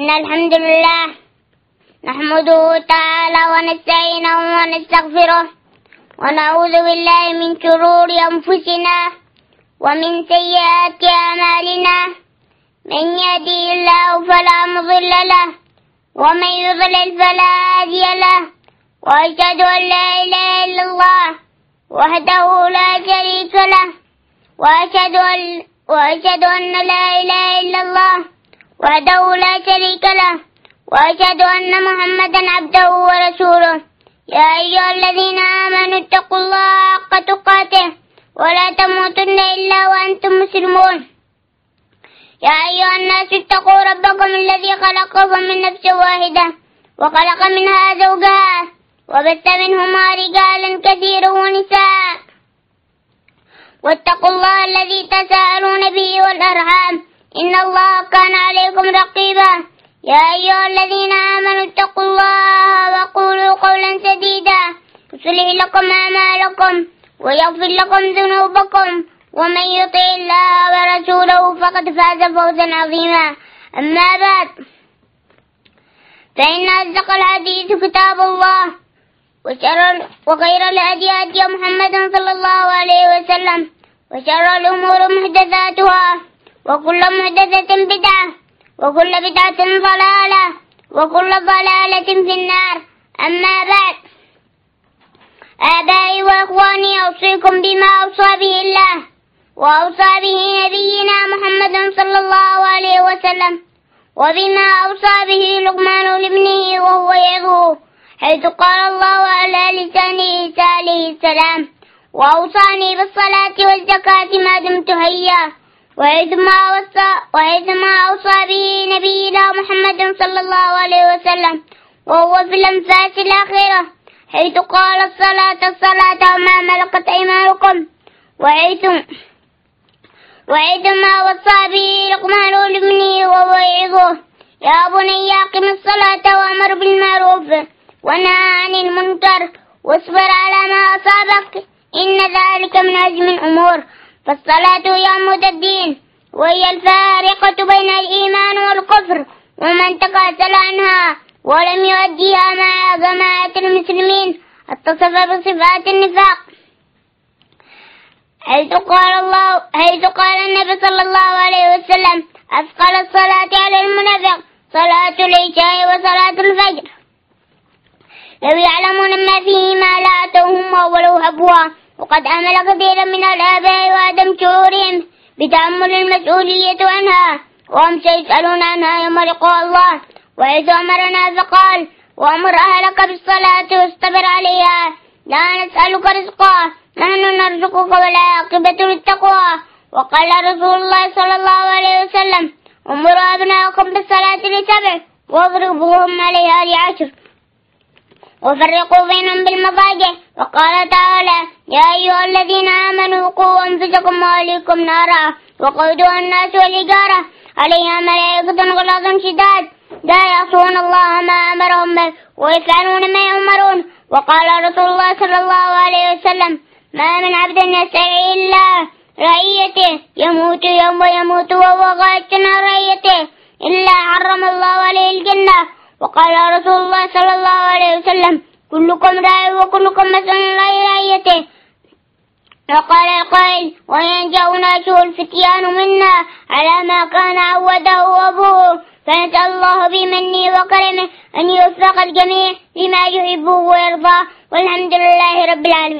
إن الحمد لله نحمده تعالى ونستعينه ونستغفره ونعوذ بالله من شرور أنفسنا ومن سيئات أعمالنا. من يهده الله فلا مضل له ومن يضلل فلا هادي له. وأشهد أن لا إله إلا الله وحده لا شريك له وأشهد أن لا إله إلا الله وحده لا شريك له وأشهد أن محمدا عبده ورسوله. يا أيها الذين آمنوا اتقوا الله حق تقاته ولا تموتن إلا وأنتم مسلمون. يا أيها الناس اتقوا ربكم الذي خلقكم من نفس واحدة وخلق منها زوجها وبث منهما رجالا كثيرا ونساء. واتقوا الله الذي تساءلون به والأرحام إن الله كان عليكم رقيبا. يا أيها الذين آمنوا اتقوا الله وقولوا قولا سديدا يصلح لكم أعمالكم ويغفر لكم ذنوبكم ومن يطع الله ورسوله فقد فاز فوزا عظيما. أما بعد فإن أصدق الحديث كتاب الله وخير الهدي هدي محمد صلى الله عليه وسلم وشر الأمور محدثاتها وكل محدثة بدعة وكل بدعة ضلالة وكل ضلالة في النار. أما بعد آبائي وإخواني أوصيكم بما أوصى به الله وأوصى به نبينا محمد صلى الله عليه وسلم وبما أوصى به لقمان لابنه وهو يعظه حيث قال الله على لسان عيسى عليه السلام وأوصاني بالصلاة والزكاة ما دمت حيا. وحيثما أوصى به نبينا محمد صلى الله عليه وسلم وهو في الأنفاس الأخيرة حيث قال الصلاة وما ملكت أيمانكم. وحيثما وصى به لقمان لابنه وهو يعظه يا بني أقم الصلاة وأمر بالمعروف ونهى عن المنكر واصبر على ما أصابك إن ذلك من عزم الأمور. فالصلاة هي عمود الدين وهي الفارقة بين الإيمان والكفر ومن تكاسل عنها ولم يؤديها مع جماعة المسلمين اتصف بصفات النفاق حيث قال النبي صلى الله عليه وسلم أثقل الصلاة على المنافق صلاة العشاء وصلاة الفجر لو يعلمون ما فيهما لأتوهما ولو هبوا. وقد أمل كثيرا من الآباء وعدم شعورهم بتأمل المسؤولية عنها وهم سيسألون عنها يوم لقاء الله. وإذ أمرنا فقال وأمر أهلك بالصلاة واصطبر عليها لا نسألك رزقا نحن نرزقك والعاقبة للتقوى. وقال رسول الله صلى الله عليه وسلم أمروا أبناءكم بالصلاة ل7 واضربوهم عليها ل10 وفرقوا بينهم بالمضاجع. وقال تعالى يا أيها الذين آمنوا قوا أنفسكم وأهليكم نارا وقودها الناس والحجارة عليها ملائكة غلاظ شداد لا يعصون الله ما أمرهم به ويفعلون ما يؤمرون. وقال رسول الله صلى الله عليه وسلم ما من عبد يسترعي إلا رعيته يموت يوم ويموت وهو غاية عن رعيته إلا حرم الله عليه الجنة. وقال رسول الله صلى الله عليه وسلم كلكم راع وكلكم مسؤول عن رعيته. وقال القائل وينجأ ناسه الفتيان منا على ما كان عوده أبوه. فنسأل الله بمنه وكرمه أن يوفق الجميع لما يحبه ويرضاه والحمد لله رب العالمين.